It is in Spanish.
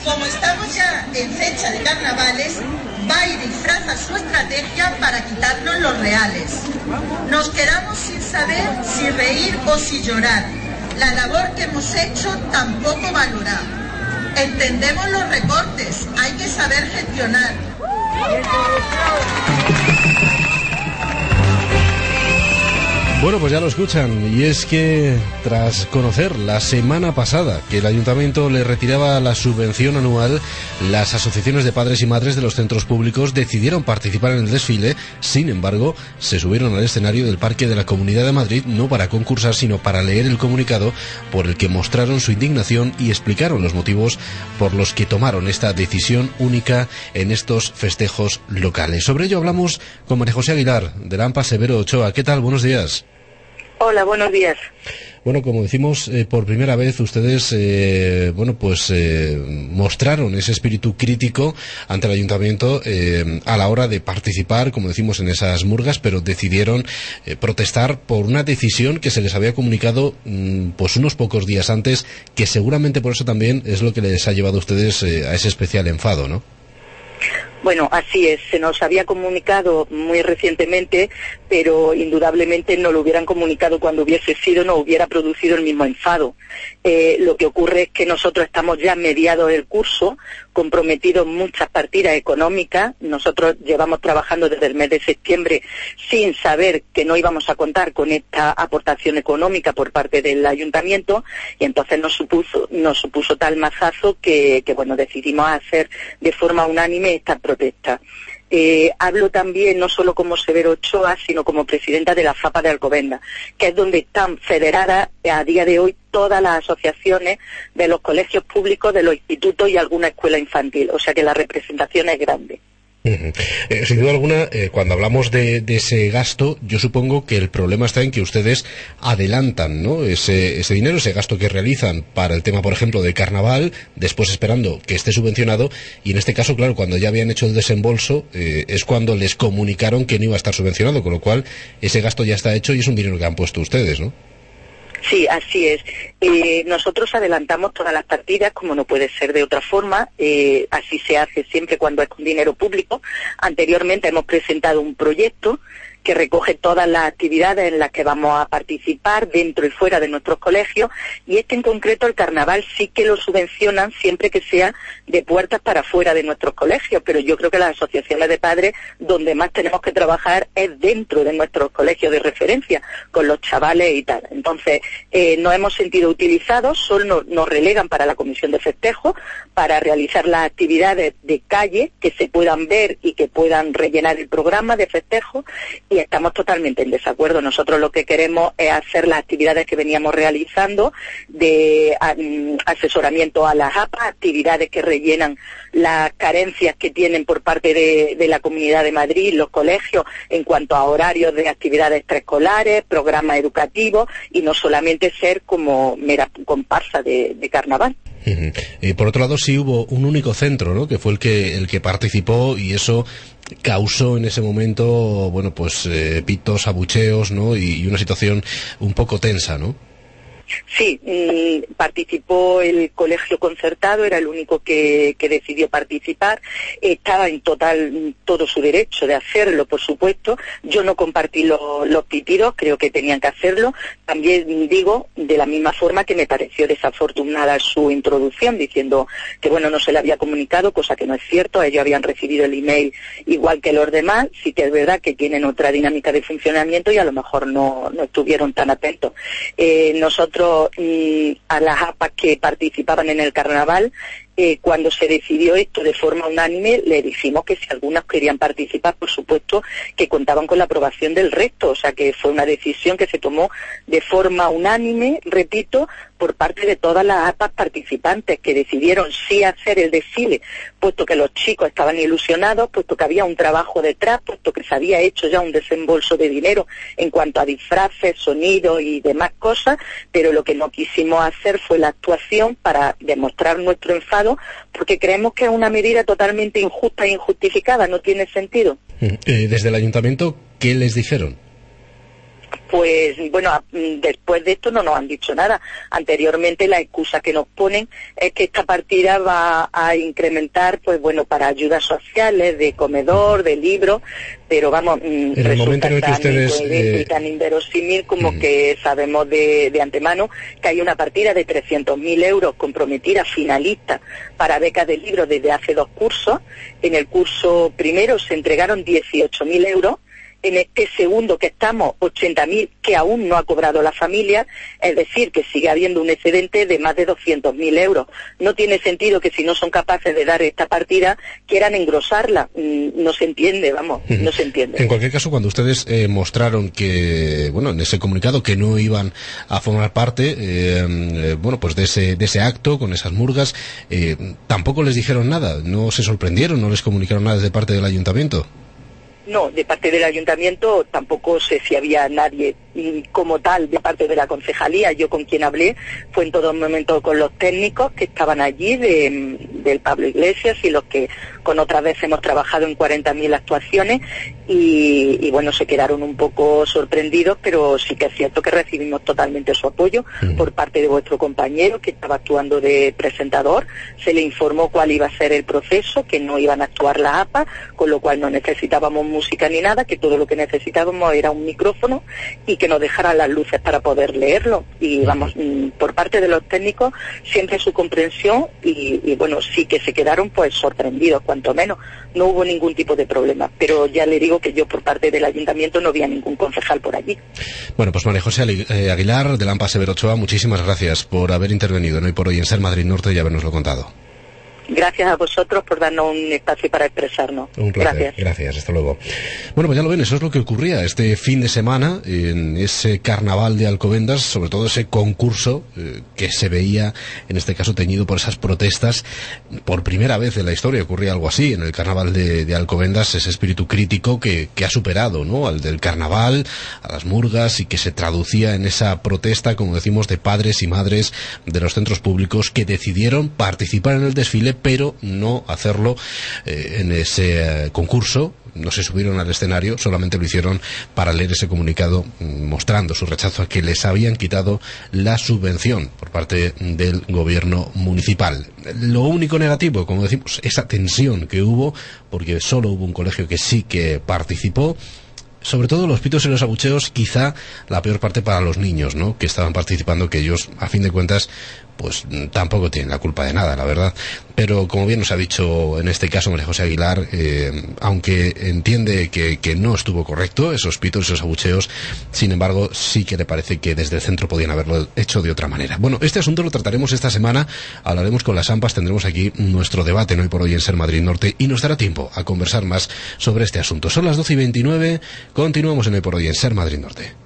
Como estamos ya en fecha de carnavales, va y disfraza su estrategia para quitarnos los reales. Nos quedamos sin saber si reír o si llorar. La labor que hemos hecho tampoco valorar. Entendemos los recortes, hay que saber gestionar. Bueno, pues ya lo escuchan, y es que tras conocer la semana pasada que el Ayuntamiento le retiraba la subvención anual, las asociaciones de padres y madres de los centros públicos decidieron participar en el desfile. Sin embargo, se subieron al escenario del Parque de la Comunidad de Madrid no para concursar, sino para leer el comunicado por el que mostraron su indignación y explicaron los motivos por los que tomaron esta decisión única en estos festejos locales. Sobre ello hablamos con María José Aguilar, del AMPA Severo Ochoa. ¿Qué tal? Buenos días. Hola, buenos días. Bueno, como decimos, por primera vez ustedes, mostraron ese espíritu crítico ante el Ayuntamiento a la hora de participar, como decimos, en esas murgas, pero decidieron protestar por una decisión que se les había comunicado pues unos pocos días antes, que seguramente por eso también es lo que les ha llevado a ustedes a ese especial enfado, ¿no? Bueno, así es, se nos había comunicado muy recientemente, pero indudablemente no lo hubieran comunicado cuando hubiese sido, no hubiera producido el mismo enfado. Lo que ocurre es que nosotros estamos ya mediados del curso, comprometidos en muchas partidas económicas. Nosotros llevamos trabajando desde el mes de septiembre sin saber que no íbamos a contar con esta aportación económica por parte del Ayuntamiento, y entonces nos supuso tal mazazo que decidimos hacer de forma unánime esta protesta. Hablo también no solo como Severo Ochoa, sino como presidenta de la FAPA de Alcobendas, que es donde están federadas a día de hoy todas las asociaciones de los colegios públicos, de los institutos y alguna escuela infantil, o sea que la representación es grande. Sin duda alguna, cuando hablamos de ese gasto, yo supongo que el problema está en que ustedes adelantan, ¿no?, ese dinero, ese gasto que realizan para el tema, por ejemplo, de carnaval, después esperando que esté subvencionado, y en este caso, claro, cuando ya habían hecho el desembolso, es cuando les comunicaron que no iba a estar subvencionado, con lo cual ese gasto ya está hecho y es un dinero que han puesto ustedes, ¿no? Sí, así es. Nosotros adelantamos todas las partidas, como no puede ser de otra forma. Así se hace siempre cuando es con dinero público. Anteriormente hemos presentado un proyecto que recoge todas las actividades en las que vamos a participar dentro y fuera de nuestros colegios, y este en concreto, el carnaval, sí que lo subvencionan siempre que sea de puertas para fuera de nuestros colegios, pero yo creo que las asociaciones de padres donde más tenemos que trabajar es dentro de nuestros colegios de referencia, con los chavales y tal. Entonces, nos hemos sentido utilizados, solo nos relegan para la comisión de festejo, para realizar las actividades de calle que se puedan ver y que puedan rellenar el programa de festejo, y estamos totalmente en desacuerdo. Nosotros lo que queremos es hacer las actividades que veníamos realizando de asesoramiento a las APA, actividades que rellenan las carencias que tienen por parte de la Comunidad de Madrid, los colegios, en cuanto a horarios de actividades extraescolares, programas educativos, y no solamente ser como mera comparsa de carnaval. Y por otro lado, sí hubo un único centro, ¿no?, que fue el que participó, y eso causó en ese momento, pitos, abucheos, ¿no?, y una situación un poco tensa, ¿no? Sí, participó el colegio concertado, era el único que decidió participar. Estaba en total todo su derecho de hacerlo, por supuesto. Yo no compartí los pitidos, creo que tenían que hacerlo. También digo, de la misma forma, que me pareció desafortunada su introducción, diciendo que no se le había comunicado, cosa que no es cierto. Ellos habían recibido el email igual que los demás. Sí que es verdad que tienen otra dinámica de funcionamiento y a lo mejor no estuvieron tan atentos. Nosotros, a las APAs que participaban en el carnaval, cuando se decidió esto de forma unánime, le dijimos que si algunas querían participar, por supuesto, que contaban con la aprobación del resto. O sea, que fue una decisión que se tomó de forma unánime, repito, por parte de todas las APAs participantes, que decidieron sí hacer el desfile, puesto que los chicos estaban ilusionados, puesto que había un trabajo detrás, puesto que se había hecho ya un desembolso de dinero en cuanto a disfraces, sonido y demás cosas, pero lo que no quisimos hacer fue la actuación para demostrar nuestro enfado, porque creemos que es una medida totalmente injusta e injustificada, no tiene sentido. Desde el Ayuntamiento, ¿qué les dijeron? Pues bueno, después de esto no nos han dicho nada. Anteriormente la excusa que nos ponen es que esta partida va a incrementar, pues bueno, para ayudas sociales, de comedor, de libros, pero vamos, resulta tan inverosímil como que sabemos de antemano que hay una partida de 300.000 euros comprometida finalista para becas de libros desde hace 2 cursos. En el curso primero se entregaron 18.000 euros. En este segundo que estamos, 80.000 que aún no ha cobrado la familia, es decir, que sigue habiendo un excedente de más de 200.000 euros. No tiene sentido que si no son capaces de dar esta partida, quieran engrosarla. No se entiende, vamos, no se entiende. En cualquier caso, cuando ustedes mostraron que, bueno, en ese comunicado que no iban a formar parte, bueno, pues de ese acto, con esas murgas, tampoco les dijeron nada, no se sorprendieron, no les comunicaron nada de parte del ayuntamiento. No, de parte del ayuntamiento tampoco sé si había nadie como tal de parte de la concejalía. Yo con quien hablé fue en todo momento con los técnicos que estaban allí del Pablo Iglesias y los que con otras veces hemos trabajado en 40.000 actuaciones y bueno, se quedaron un poco sorprendidos, pero sí que es cierto que recibimos totalmente su apoyo por parte de vuestro compañero que estaba actuando de presentador. Se le informó cuál iba a ser el proceso, que no iban a actuar las APA, con lo cual no necesitábamos música ni nada, que todo lo que necesitábamos era un micrófono y que nos dejaran las luces para poder leerlo. Y vamos, por parte de los técnicos siempre su comprensión y bueno, sí que se quedaron pues sorprendidos, cuanto menos. No hubo ningún tipo de problema, pero ya le digo que yo por parte del ayuntamiento no vi a ningún concejal por allí. Bueno, pues María José Aguilar de Lampa Severo Ochoa, muchísimas gracias por haber intervenido en Hoy por Hoy en Ser Madrid Norte y habernoslo contado. Gracias a vosotros por darnos un espacio para expresarnos. Un placer. Gracias, hasta luego. Bueno, pues ya lo ven, eso es lo que ocurría este fin de semana en ese carnaval de Alcobendas, sobre todo ese concurso que se veía, en este caso teñido por esas protestas. Por primera vez en la historia ocurría algo así en el carnaval de Alcobendas, ese espíritu crítico que ha superado, ¿no?, al del carnaval, a las murgas, y que se traducía en esa protesta, como decimos, de padres y madres de los centros públicos que decidieron participar en el desfile, pero no hacerlo en ese concurso. No se subieron al escenario, solamente lo hicieron para leer ese comunicado mostrando su rechazo a que les habían quitado la subvención por parte del gobierno municipal. Lo único negativo, como decimos, esa tensión que hubo, porque solo hubo un colegio que sí que participó. Sobre todo los pitos y los abucheos, quizá la peor parte para los niños, ¿no?, que estaban participando, que ellos, a fin de cuentas, pues tampoco tienen la culpa de nada, la verdad. Pero como bien nos ha dicho en este caso María José Aguilar, aunque entiende que no estuvo correcto esos pitos y esos abucheos, sin embargo sí que le parece que desde el centro podían haberlo hecho de otra manera. Bueno, este asunto lo trataremos esta semana, hablaremos con las AMPAs, tendremos aquí nuestro debate en Hoy por Hoy en Ser Madrid Norte y nos dará tiempo a conversar más sobre este asunto. Son las 12:29, continuamos en Hoy por Hoy en Ser Madrid Norte.